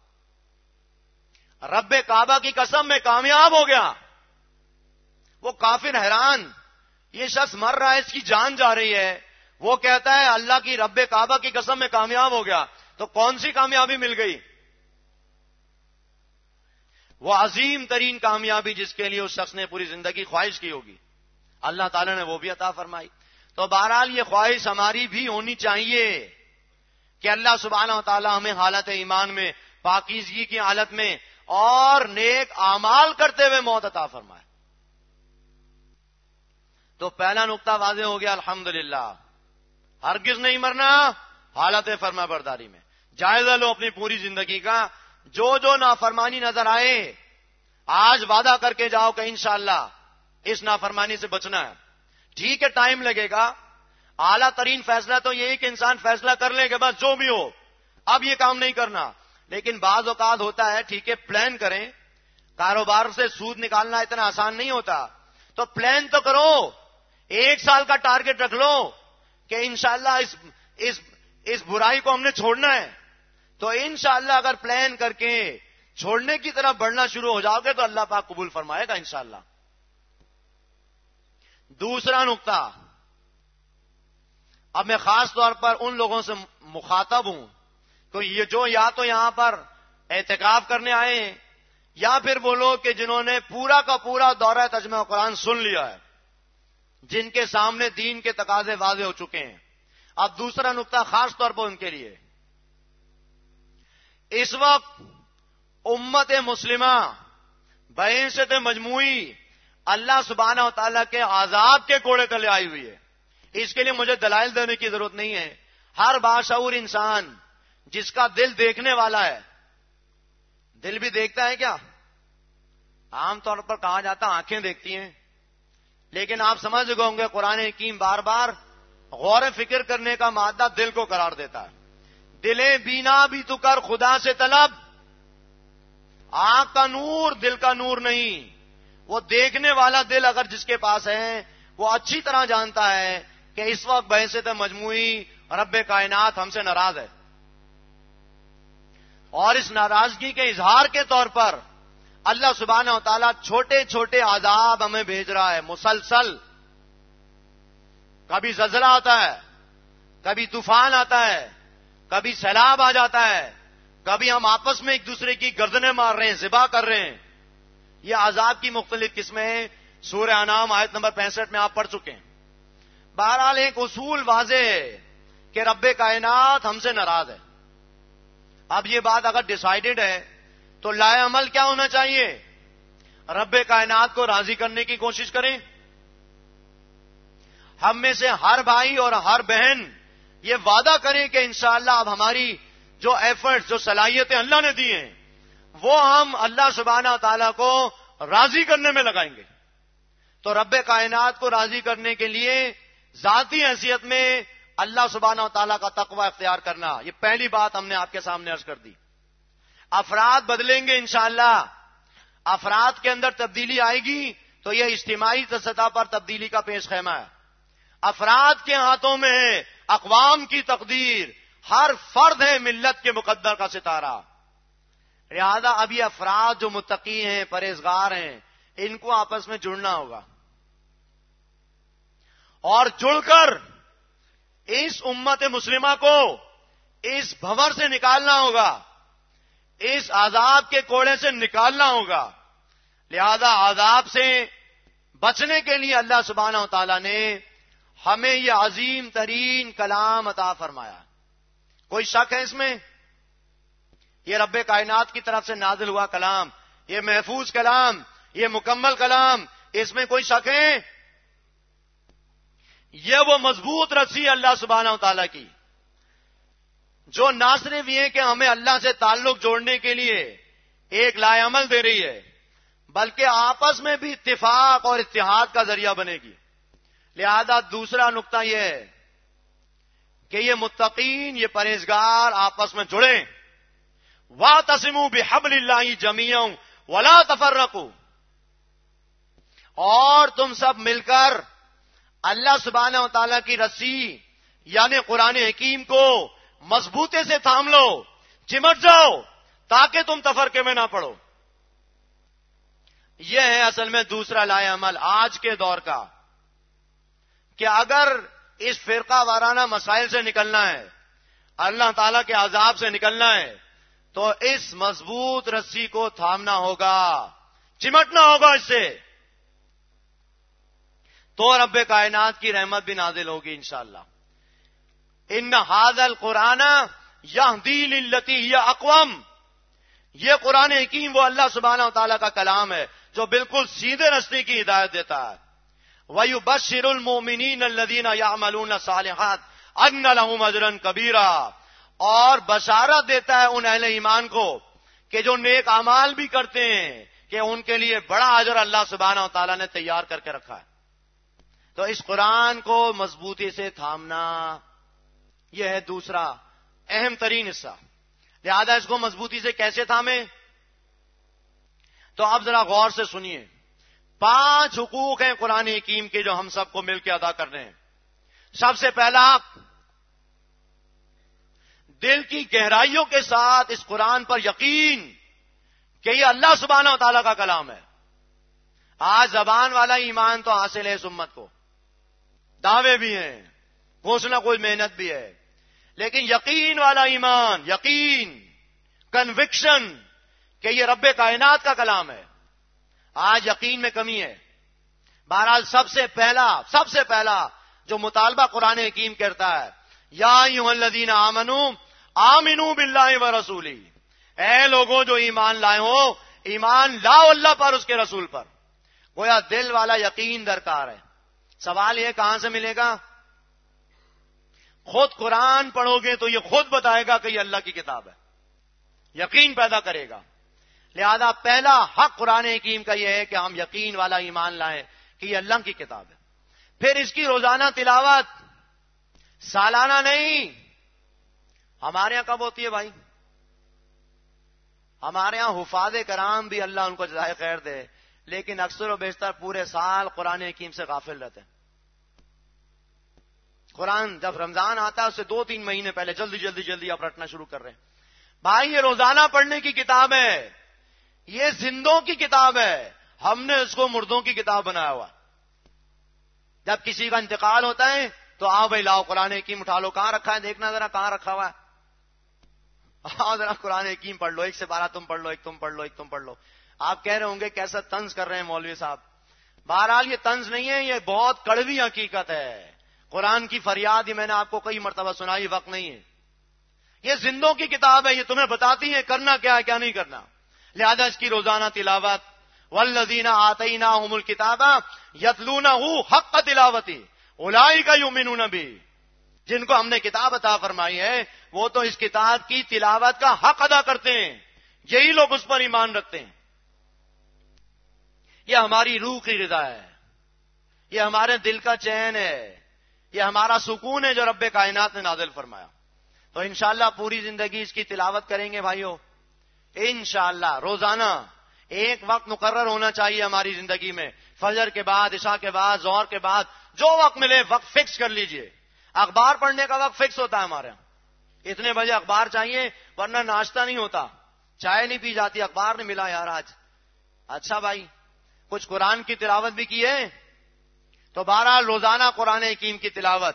رب کعبہ کی قسم میں کامیاب ہو گیا. وہ کافر حیران، یہ شخص مر رہا ہے، اس کی جان جا رہی ہے، وہ کہتا ہے اللہ کی رب کعبہ کی قسم میں کامیاب ہو گیا. تو کون سی کامیابی مل گئی؟ وہ عظیم ترین کامیابی جس کے لیے اس شخص نے پوری زندگی خواہش کی ہوگی، اللہ تعالیٰ نے وہ بھی عطا فرمائی. تو بہرحال یہ خواہش ہماری بھی ہونی چاہیے کہ اللہ سبحانہ و تعالیٰ ہمیں حالت ایمان میں، پاکیزگی کی حالت میں اور نیک اعمال کرتے ہوئے موت عطا فرمائے. تو پہلا نقطہ واضح ہو گیا، الحمدللہ ہرگز نہیں مرنا حالت فرما برداری میں. جائزہ لو اپنی پوری زندگی کا، جو جو نافرمانی نظر آئے آج وعدہ کر کے جاؤ کہ انشاءاللہ اس نافرمانی سے بچنا ہے. ٹھیک ہے ٹائم لگے گا، اعلیٰ ترین فیصلہ تو یہی کہ انسان فیصلہ کر لے کہ بس جو بھی ہو اب یہ کام نہیں کرنا. لیکن بعض اوقات ہوتا ہے ٹھیک ہے پلان کریں، کاروبار سے سود نکالنا اتنا آسان نہیں ہوتا، تو پلان تو کرو، ایک سال کا ٹارگٹ رکھ لو کہ انشاءاللہ اس اس اس برائی کو ہم نے چھوڑنا ہے. تو انشاءاللہ اگر پلان کر کے چھوڑنے کی طرف بڑھنا شروع ہو جاؤ گے تو اللہ پاک قبول فرمائے گا انشاءاللہ. دوسرا نقطہ، اب میں خاص طور پر ان لوگوں سے مخاطب ہوں کہ یہ جو یا تو یہاں پر اعتکاف کرنے آئے ہیں یا پھر وہ لوگ کہ جنہوں نے پورا کا پورا دورہ ترجمہ قرآن سن لیا ہے، جن کے سامنے دین کے تقاضے واضح ہو چکے ہیں. اب دوسرا نقطہ خاص طور پر ان کے لیے، اس وقت امت مسلمہ بحیثیت مجموعی اللہ سبحانہ و تعالیٰ کے عذاب کے کوڑے تلے آئی ہوئی ہے. اس کے لیے مجھے دلائل دینے کی ضرورت نہیں ہے. ہر باشعور انسان جس کا دل دیکھنے والا ہے، دل بھی دیکھتا ہے کیا؟ عام طور پر کہا جاتا آنکھیں دیکھتی ہیں، لیکن آپ سمجھ گئے ہوں گے قرآن حکیم بار بار غور فکر کرنے کا مادہ دل کو قرار دیتا ہے. دلے بینا بھی تو کر خدا سے طلب. آنکھ کا نور دل کا نور نہیں. وہ دیکھنے والا دل اگر جس کے پاس ہے وہ اچھی طرح جانتا ہے کہ اس وقت بحیثیت مجموعی رب کائنات ہم سے ناراض ہے. اور اس ناراضگی کے اظہار کے طور پر اللہ سبحانہ و تعالیٰ چھوٹے چھوٹے عذاب ہمیں بھیج رہا ہے مسلسل. کبھی زلزلہ آتا ہے، کبھی طوفان آتا ہے، کبھی سیلاب آ جاتا ہے، کبھی ہم آپس میں ایک دوسرے کی گردنیں مار رہے ہیں، ذبح کر رہے ہیں. یہ عذاب کی مختلف قسمیں ہیں. سورہ انعام آیت نمبر پینسٹھ میں آپ پڑھ چکے ہیں. بہرحال ایک اصول واضح ہے کہ رب کائنات ہم سے ناراض ہے. اب یہ بات اگر ڈیسائیڈڈ ہے تو لائے عمل کیا ہونا چاہیے؟ رب کائنات کو راضی کرنے کی کوشش کریں. ہم میں سے ہر بھائی اور ہر بہن یہ وعدہ کریں کہ انشاءاللہ اب ہماری جو ایفرٹس، جو صلاحیتیں اللہ نے دی ہیں، وہ ہم اللہ سبحانہ تعالیٰ کو راضی کرنے میں لگائیں گے. تو رب کائنات کو راضی کرنے کے لیے ذاتی حیثیت میں اللہ سبحانہ تعالیٰ کا تقوی اختیار کرنا، یہ پہلی بات ہم نے آپ کے سامنے عرض کر دی. افراد بدلیں گے انشاءاللہ. افراد کے اندر تبدیلی آئے گی تو یہ اجتماعی سطح پر تبدیلی کا پیش خیمہ ہے. افراد کے ہاتھوں میں ہے اقوام کی تقدیر. ہر فرد ہے ملت کے مقدر کا ستارہ. لہذا اب یہ افراد جو متقی ہیں، پرہیزگار ہیں، ان کو آپس میں جڑنا ہوگا اور جڑ کر اس امت مسلمہ کو اس بھنور سے نکالنا ہوگا، اس عذاب کے کوڑے سے نکالنا ہوگا. لہذا عذاب سے بچنے کے لیے اللہ سبحانہ و تعالیٰ نے ہمیں یہ عظیم ترین کلام عطا فرمایا. کوئی شک ہے اس میں؟ یہ رب کائنات کی طرف سے نازل ہوا کلام، یہ محفوظ کلام، یہ مکمل کلام، اس میں کوئی شک ہے؟ یہ وہ مضبوط رسی اللہ سبحانہ و تعالیٰ کی جو نہ صرف یہ کہ ہمیں اللہ سے تعلق جوڑنے کے لیے ایک لائے عمل دے رہی ہے، بلکہ آپس میں بھی اتفاق اور اتحاد کا ذریعہ بنے گی. لہذا دوسرا نقطہ یہ ہے کہ یہ متقین، یہ پرہیزگار آپس میں جڑیں. وَاعْتَصِمُوا بِحَبْلِ اللَّهِ جَمِيعًا وَلَا تَفَرَّقُوا. اور تم سب مل کر اللہ سبحانہ و تعالیٰ کی رسی یعنی قرآن حکیم کو مضبوطی سے تھام لو، چمٹ جاؤ تاکہ تم تفرقے میں نہ پڑو. یہ ہے اصل میں دوسرا لائے عمل آج کے دور کا، کہ اگر اس فرقہ وارانہ مسائل سے نکلنا ہے، اللہ تعالیٰ کے عذاب سے نکلنا ہے، تو اس مضبوط رسی کو تھامنا ہوگا، چمٹنا ہوگا اس سے. تو رب کائنات کی رحمت بھی نازل ہوگی انشاءاللہ. ان ھذا القرآن یہدی للتی ہی اقوم. یہ قرآن حکیم وہ اللہ سبحانہ و تعالیٰ کا کلام ہے جو بالکل سیدھے راستے کی ہدایت دیتا ہے. وَيُبَشِّرُ الْمُؤْمِنِينَ الَّذِينَ يَعْمَلُونَ الصَّالِحَاتِ أَنَّ لَهُمْ أَجْرًا كَبِيرًا. اور بشارت دیتا ہے ان اہل ایمان کو کہ جو نیک اعمال بھی کرتے ہیں کہ ان کے لیے بڑا اجر اللہ سبحانہ و تعالیٰ نے تیار کر کے رکھا ہے. تو اس قرآن کو مضبوطی سے تھامنا یہ ہے دوسرا اہم ترین حصہ. لہذا اس کو مضبوطی سے کیسے تھامیں؟ تو اب ذرا غور سے سنیے. پانچ حقوق ہیں قرآن حکیم کے جو ہم سب کو مل کے ادا کرنے ہیں. سب سے پہلا، دل کی گہرائیوں کے ساتھ اس قرآن پر یقین کہ یہ اللہ سبحانہ و تعالیٰ کا کلام ہے. آج زبان والا ایمان تو حاصل ہے اس امت کو، دعوے بھی ہیں، کچھ نہ کوئی محنت بھی ہے، لیکن یقین والا ایمان، یقین، کنوکشن کہ یہ رب کائنات کا کلام ہے، آج یقین میں کمی ہے. بہرحال سب سے پہلا سب سے پہلا جو مطالبہ قرآن حکیم کرتا ہے، یا ایھا الذین آمنوا آمنوا باللہ ورسولہ. اے لوگوں جو ایمان لائے ہو، ایمان لاؤ اللہ پر، اس کے رسول پر. گویا دل والا یقین درکار ہے. سوال یہ کہاں سے ملے گا؟ خود قرآن پڑھو گے تو یہ خود بتائے گا کہ یہ اللہ کی کتاب ہے، یقین پیدا کرے گا. لہذا پہلا حق قرآن حکیم کا یہ ہے کہ ہم یقین والا ایمان لائیں کہ یہ اللہ کی کتاب ہے. پھر اس کی روزانہ تلاوت، سالانہ نہیں. ہمارے یہاں کب ہوتی ہے بھائی؟ ہمارے یہاں حفاظ کرام بھی اللہ ان کو جزائے خیر دے، لیکن اکثر و بیشتر پورے سال قرآن حکیم سے غافل رہتے ہیں. قرآن جب رمضان آتا ہے اس سے دو تین مہینے پہلے جلدی جلدی جلدی آپ رٹنا شروع کر رہے ہیں. بھائی یہ روزانہ پڑھنے کی کتاب ہے، یہ زندوں کی کتاب ہے، ہم نے اس کو مردوں کی کتاب بنایا ہوا۔ جب کسی کا انتقال ہوتا ہے تو آؤ بھائی لاؤ قرآن حکیم اٹھا لو، کہاں رکھا ہے دیکھنا ذرا، کہاں رکھا ہوا ہے، آؤ ذرا قرآن حکیم پڑھ لو، ایک سے بارہ تم پڑھ لو، ایک تم پڑھ لو، ایک تم پڑھ لو۔ آپ کہہ رہے ہوں گے کیسا طنز کر رہے ہیں مولوی صاحب۔ بہرحال یہ طنز نہیں ہے، یہ بہت کڑوی حقیقت ہے۔ قرآن کی فریاد ہی میں نے آپ کو کئی مرتبہ سنائی، وقت نہیں ہے۔ یہ زندوں کی کتاب ہے، یہ تمہیں بتاتی ہے کرنا کیا ہے کیا نہیں کرنا، لہذا اس کی روزانہ تلاوت۔ والذین آتیناہم الکتاب یتلونہ حق تلاوتہ اولئک یؤمنون بہ، جن کو ہم نے کتاب عطا فرمائی ہے وہ تو اس کتاب کی تلاوت کا حق ادا کرتے ہیں، یہی لوگ اس پر ایمان رکھتے ہیں۔ یہ ہماری روح کی رضا ہے، یہ ہمارے دل کا چین ہے، یہ ہمارا سکون ہے جو رب کائنات نے نازل فرمایا۔ تو انشاءاللہ پوری زندگی اس کی تلاوت کریں گے بھائیو، انشاءاللہ روزانہ ایک وقت مقرر ہونا چاہیے ہماری زندگی میں، فجر کے بعد، عشاء کے بعد، ظہر کے بعد، جو وقت ملے وقت فکس کر لیجئے۔ اخبار پڑھنے کا وقت فکس ہوتا ہے ہمارے یہاں، اتنے بجے اخبار چاہیے ورنہ ناشتہ نہیں ہوتا، چائے نہیں پی جاتی، اخبار نہیں ملا یار آج۔ اچھا بھائی کچھ قرآن کی تلاوت بھی کی ہے، تو بہرحال روزانہ قرآن حکیم کی تلاوت۔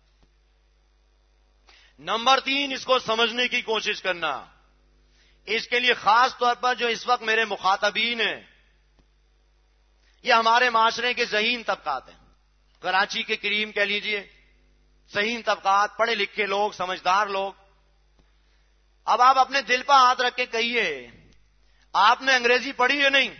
نمبر تین، اس کو سمجھنے کی کوشش کرنا۔ اس کے لیے خاص طور پر جو اس وقت میرے مخاطبین ہیں، یہ ہمارے معاشرے کے ذہین طبقات ہیں، کراچی کے کریم کہہ لیجئے، ذہین طبقات، پڑھے لکھے لوگ، سمجھدار لوگ۔ اب آپ اپنے دل پر ہاتھ رکھ کے کہیے، آپ نے انگریزی پڑھی ہے نہیں؟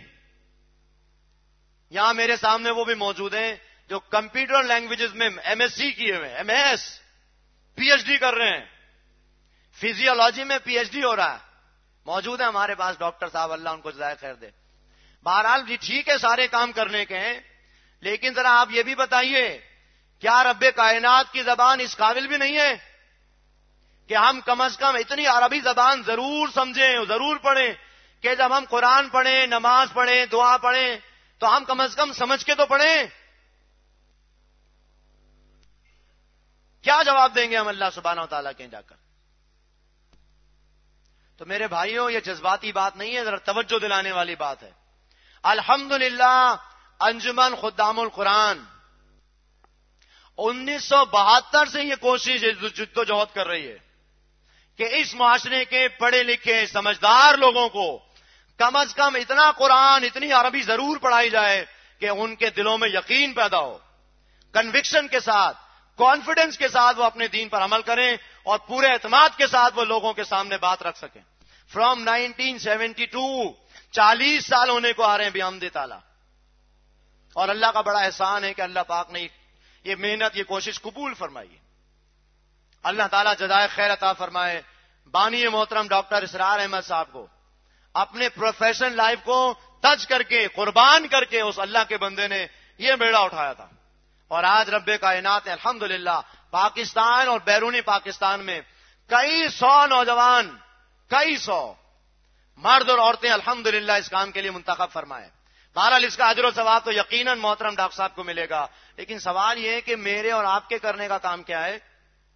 یہاں میرے سامنے وہ بھی موجود ہیں جو کمپیوٹر لینگویجز میں ایم ایس سی کیے ہوئے ہیں، M S P H D کر رہے ہیں، فزیولوجی میں پی ایچ ڈی ہو رہا ہے، موجود ہے ہمارے پاس ڈاکٹر صاحب، اللہ ان کو جزائے خیر دے۔ بہرحال جی ٹھیک ہے سارے کام کرنے کے ہیں، لیکن ذرا آپ یہ بھی بتائیے کیا رب کائنات کی زبان اس قابل بھی نہیں ہے کہ ہم کم از کم اتنی عربی زبان ضرور سمجھیں، ضرور پڑھیں کہ جب ہم قرآن پڑھیں، نماز پڑھیں، دعا پڑھیں تو ہم کم از کم سمجھ کے تو پڑھیں۔ کیا جواب دیں گے ہم اللہ سبحانہ و تعالیٰ کے جا کر؟ تو میرے بھائیوں یہ جذباتی بات نہیں ہے، ذرا توجہ دلانے والی بات ہے۔ الحمدللہ انجمن خدام القرآن انیس سو بہتر سے یہ کوشش جد و جہد کر رہی ہے کہ اس معاشرے کے پڑھے لکھے سمجھدار لوگوں کو کم از کم اتنا قرآن، اتنی عربی ضرور پڑھائی جائے کہ ان کے دلوں میں یقین پیدا ہو، کنوکشن کے ساتھ، کانفیڈنس کے ساتھ وہ اپنے دین پر عمل کریں اور پورے اعتماد کے ساتھ وہ لوگوں کے سامنے بات رکھ سکیں۔ فرام نائنٹین سیونٹی ٹو چالیس سال ہونے کو آ رہے ہیں بحمد تعالیٰ، اور اللہ کا بڑا احسان ہے کہ اللہ پاک نے یہ محنت، یہ کوشش قبول فرمائی۔ اللہ تعالیٰ جزائے خیر عطا فرمائے بانی محترم ڈاکٹر اسرار احمد صاحب کو، اپنے پروفیشنل لائف کو تج کر کے، قربان کر کے اس اللہ کے بندے نے یہ بیڑا اٹھایا تھا، اور آج رب کائنات نے الحمدللہ پاکستان اور بیرونی پاکستان میں کئی سو نوجوان، کئی سو مرد اور عورتیں الحمدللہ اس کام کے لیے منتخب فرمائے۔ بہرحال اس کا اجر و ثواب تو یقیناً محترم ڈاکٹر صاحب کو ملے گا، لیکن سوال یہ ہے کہ میرے اور آپ کے کرنے کا کام کیا ہے؟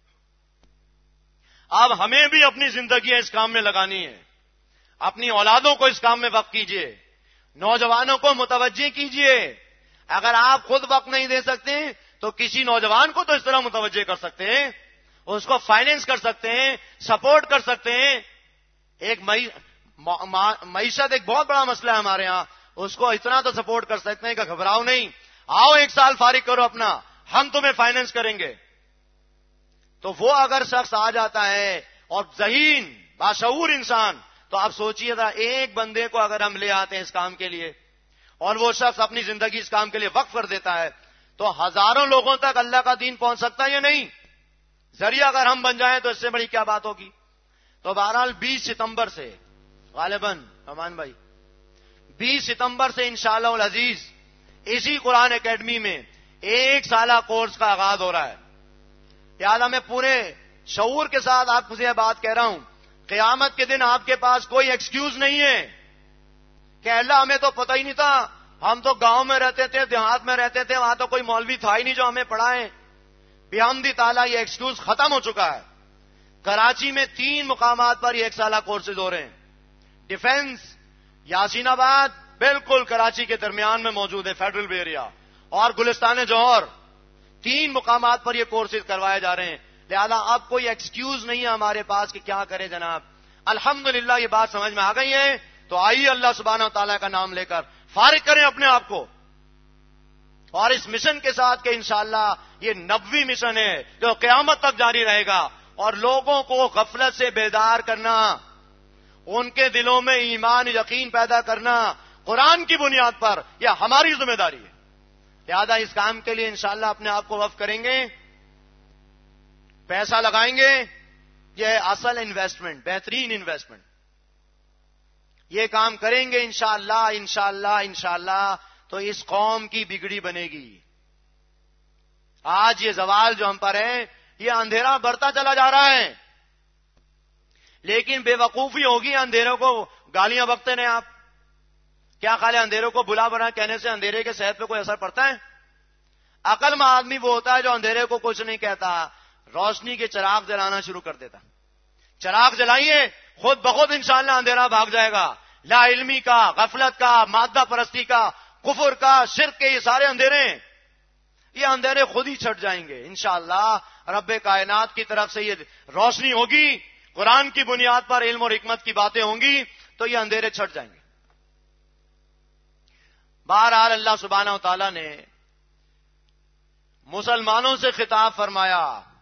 اب ہمیں بھی اپنی زندگی اس کام میں لگانی ہے، اپنی اولادوں کو اس کام میں وقت کیجیے، نوجوانوں کو متوجہ کیجیے۔ اگر آپ خود وقت نہیں دے سکتے تو کسی نوجوان کو تو اس طرح متوجہ کر سکتے ہیں، اس کو فائنینس کر سکتے ہیں، سپورٹ کر سکتے ہیں۔ ایک معیشت ایک بہت بڑا مسئلہ ہے ہمارے ہاں، اس کو اتنا تو سپورٹ کر سکتے ہیں کہ گھبراؤ نہیں، آؤ ایک سال فارغ کرو اپنا، ہم تمہیں فائنینس کریں گے۔ تو وہ اگر شخص آ جاتا ہے اور ذہین باشعور انسان، تو آپ سوچئے ذرا ایک بندے کو اگر ہم لے آتے ہیں اس کام کے لیے اور وہ شخص اپنی زندگی اس کام کے لیے وقف کر دیتا ہے تو ہزاروں لوگوں تک اللہ کا دین پہنچ سکتا ہے یا نہیں؟ ذریعہ اگر ہم بن جائیں تو اس سے بڑی کیا بات ہوگی؟ تو بہرحال بیس ستمبر سے غالباً امان بھائی بیس ستمبر سے انشاءاللہ العزیز اسی قرآن اکیڈمی میں ایک سالہ کورس کا آغاز ہو رہا ہے۔ لہٰذا میں پورے شعور کے ساتھ آپ سے یہ بات کہہ رہا ہوں، قیامت کے دن آپ کے پاس کوئی ایکسکیوز نہیں ہے کہ اللہ ہمیں تو پتہ ہی نہیں تھا، ہم تو گاؤں میں رہتے تھے، دیہات میں رہتے تھے، وہاں تو کوئی مولوی تھا ہی نہیں جو ہمیں پڑھائے۔ بحمد تعالیٰ یہ ایکسکیوز ختم ہو چکا ہے۔ کراچی میں تین مقامات پر یہ ایک سالہ کورسز ہو رہے ہیں. ڈیفنس یاسین آباد بالکل کراچی کے درمیان میں موجود ہے فیڈرل ایریا, اور گلستان جوہر, تین مقامات پر یہ کورسز کروائے جا رہے ہیں. لہذا اب کوئی ایکسکیوز نہیں ہے ہمارے پاس کہ کیا کرے جناب. الحمدللہ یہ بات سمجھ میں آ گئی ہے, تو آئیے اللہ سبحانہ و تعالیٰ کا نام لے کر فارغ کریں اپنے آپ کو, اور اس مشن کے ساتھ کہ انشاءاللہ یہ نبوی مشن ہے جو قیامت تک جاری رہے گا, اور لوگوں کو غفلت سے بیدار کرنا, ان کے دلوں میں ایمان یقین پیدا کرنا قرآن کی بنیاد پر, یہ ہماری ذمہ داری ہے. لہذا اس کام کے لیے انشاءاللہ اپنے آپ کو وقف کریں گے, پیسہ لگائیں گے. یہ اصل انویسٹمنٹ, بہترین انویسٹمنٹ. یہ کام کریں گے انشاءاللہ انشاءاللہ انشاءاللہ تو اس قوم کی بگڑی بنے گی. آج یہ زوال جو ہم پر ہے, یہ اندھیرا بڑھتا چلا جا رہا ہے, لیکن بے وقوفی ہوگی اندھیروں کو گالیاں بکتے ہیں آپ. کیا خیال ہے اندھیروں کو بلا بنا کہنے سے اندھیرے کے صحت پہ کوئی اثر پڑتا ہے؟ عقل مند آدمی وہ ہوتا ہے جو اندھیرے کو کچھ نہیں کہتا, روشنی کے چراغ جلانا شروع کر دیتا. چراغ جلائیے, خود بخود انشاءاللہ اندھیرا بھاگ جائے گا. لا علمی کا, غفلت کا, مادہ پرستی کا, کفر کا, شرک کے یہ سارے اندھیرے, یہ اندھیرے خود ہی چھٹ جائیں گے انشاءاللہ. رب کائنات کی طرف سے یہ روشنی ہوگی, قرآن کی بنیاد پر علم اور حکمت کی باتیں ہوں گی, تو یہ اندھیرے چھٹ جائیں گے. بہرحال اللہ سبحانہ و تعالیٰ نے مسلمانوں سے خطاب فرمایا,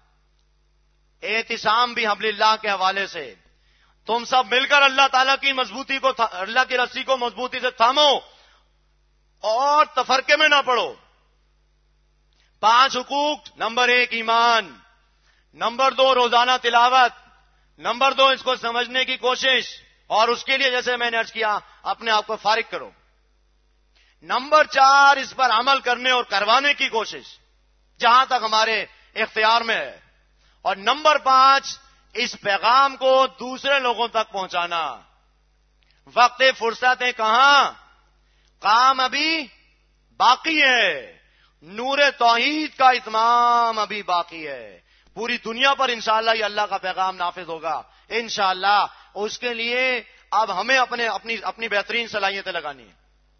اعتصام بھی حبل اللہ کے حوالے سے, تم سب مل کر اللہ تعالیٰ کی مضبوطی کو, اللہ کی رسی کو مضبوطی سے تھامو اور تفرقے میں نہ پڑو. پانچ حقوق, نمبر ایک ایمان, نمبر دو روزانہ تلاوت, نمبر دو اس کو سمجھنے کی کوشش, اور اس کے لیے جیسے میں نے عرض کیا اپنے آپ کو فارغ کرو. نمبر چار اس پر عمل کرنے اور کروانے کی کوشش جہاں تک ہمارے اختیار میں ہے. اور نمبر پانچ اس پیغام کو دوسرے لوگوں تک پہنچانا. وقت فرصتیں کہاں, کام ابھی باقی ہے, نور توحید کا اتمام ابھی باقی ہے. پوری دنیا پر انشاءاللہ یہ اللہ کا پیغام نافذ ہوگا انشاءاللہ. اس کے لیے اب ہمیں اپنے اپنی اپنی بہترین صلاحیتیں لگانی ہیں.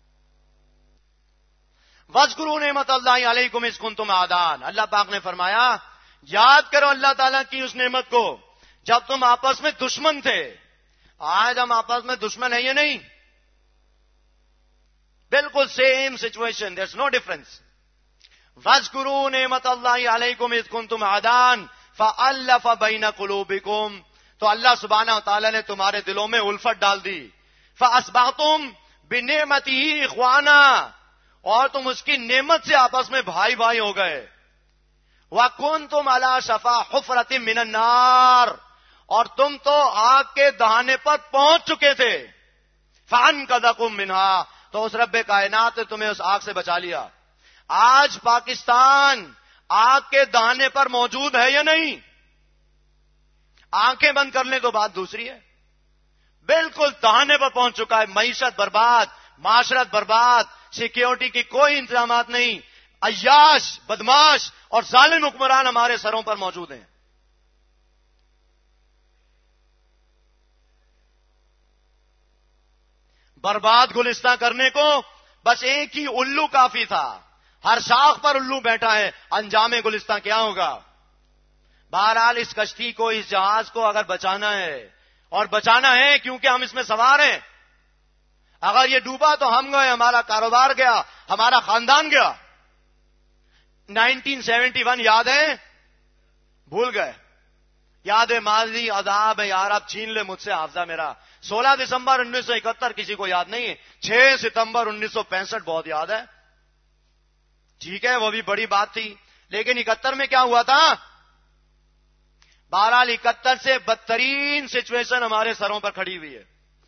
وَاذْكُرُوا نِعْمَتَ اللَّهِ عَلَيْكُمْ إِذْ كُنْتُمْ أَعْدَاءً. اللہ پاک نے فرمایا یاد کرو اللہ تعالیٰ کی اس نعمت کو جب تم آپس میں دشمن تھے. آج ہم آپس میں دشمن ہیں یہ نہیں, بالکل same situation, there is no difference. وَاذْكُرُوا نِعْمَتَ اللَّهِ عَلَيْكُمْ إِذْ كُنْتُمْ أَعْدَاءً فَأَلَّفَ بَيْنَ قُلُوبِكُمْ. تو اللہ سبحانہ و تعالیٰ نے تمہارے دلوں میں الفت ڈال دی. فَأَصْبَحْتُمْ بِنِعْمَتِهِ إِخْوَانًا, اور تم اس کی نعمت سے آپس میں بھائی بھائی ہو گئے. وَكُنْتُمْ عَلَى شَفَا حُفْرَةٍ مِّنَ النَّارِ, اور تم تو آگ کے دہانے پر پہنچ چکے تھے. فَأَنْقَذَكُم مِّنْهَا, تو اس رب کائنات نے تمہیں اس آگ سے بچا لیا. آج پاکستان آگ کے دہانے پر موجود ہے یا نہیں؟ آنکھیں بند کر لیں تو بات دوسری ہے. بالکل دہانے پر پہنچ چکا ہے. معیشت برباد, معاشرت برباد, سیکیورٹی کی کوئی انتظامات نہیں, عیاش, بدماش اور ظالم حکمران ہمارے سروں پر موجود ہیں. برباد گلستہ کرنے کو بس ایک ہی الو کافی تھا. ہر شاخ پر الو بیٹھا ہے, انجام گلستہ کیا ہوگا؟ بہرحال اس کشتی کو, اس جہاز کو اگر بچانا ہے, اور بچانا ہے کیونکہ ہم اس میں سوار ہیں. اگر یہ ڈوبا تو ہم گئے, ہمارا کاروبار گیا, ہمارا خاندان گیا. نائنٹین سیونٹی ون یاد ہے؟ بھول گئے. یاد ہے ماضی عذاب ہے یار, اب چھین لے مجھ سے حافظہ میرا. سولہ دسمبر انیس سو اکہتر کسی کو یاد نہیں ہے, چھ ستمبر انیس سو پینسٹھ بہت یاد ہے. ٹھیک ہے وہ بھی بڑی بات تھی, لیکن اکہتر میں کیا ہوا تھا؟ بہرحال اکہتر سے بدترین سچویشن ہمارے سروں پر کھڑی ہوئی ہے.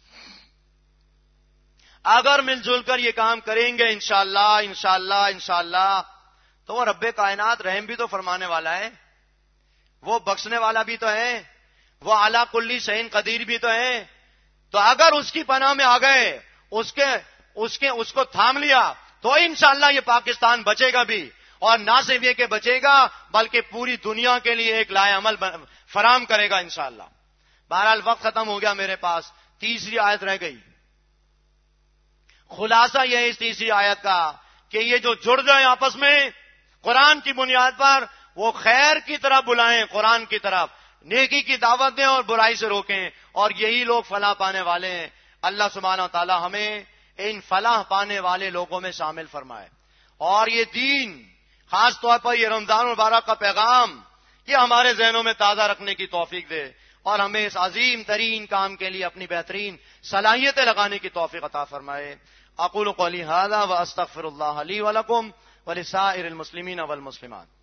اگر مل جل کر یہ کام کریں گے انشاءاللہ انشاءاللہ انشاءاللہ تو وہ رب کائنات رحم بھی تو فرمانے والا ہے, وہ بخشنے والا بھی تو ہے, وہ اعلیٰ کلی شہین قدیر بھی تو ہے. تو اگر اس کی پناہ میں آ گئے, اس کے اس کے اس کو تھام لیا, تو انشاءاللہ یہ پاکستان بچے گا بھی, اور نہ صرف یہ کہ بچے گا بلکہ پوری دنیا کے لیے ایک لائے عمل فراہم کرے گا انشاءاللہ۔ بہرحال وقت ختم ہو گیا میرے پاس، تیسری آیت رہ گئی۔ خلاصہ یہ ہے اس تیسری آیت کا کہ یہ جو جڑ جائیں آپس میں قرآن کی بنیاد پر، وہ خیر کی طرف بلائیں، قرآن کی طرف نیکی کی دعوت دیں اور برائی سے روکیں، اور یہی لوگ فلاح پانے والے ہیں۔ اللہ سبحانہ و تعالی ہمیں ان فلاح پانے والے لوگوں میں شامل فرمائے، اور یہ دین خاص طور پر یہ رمضان مبارک کا پیغام یہ ہمارے ذہنوں میں تازہ رکھنے کی توفیق دے، اور ہمیں اس عظیم ترین کام کے لیے اپنی بہترین صلاحیتیں لگانے کی توفیق عطا فرمائے۔ اقول قولی ھذا واستغفر اللہ لی ولکم ولسائر المسلمین والمسلمات۔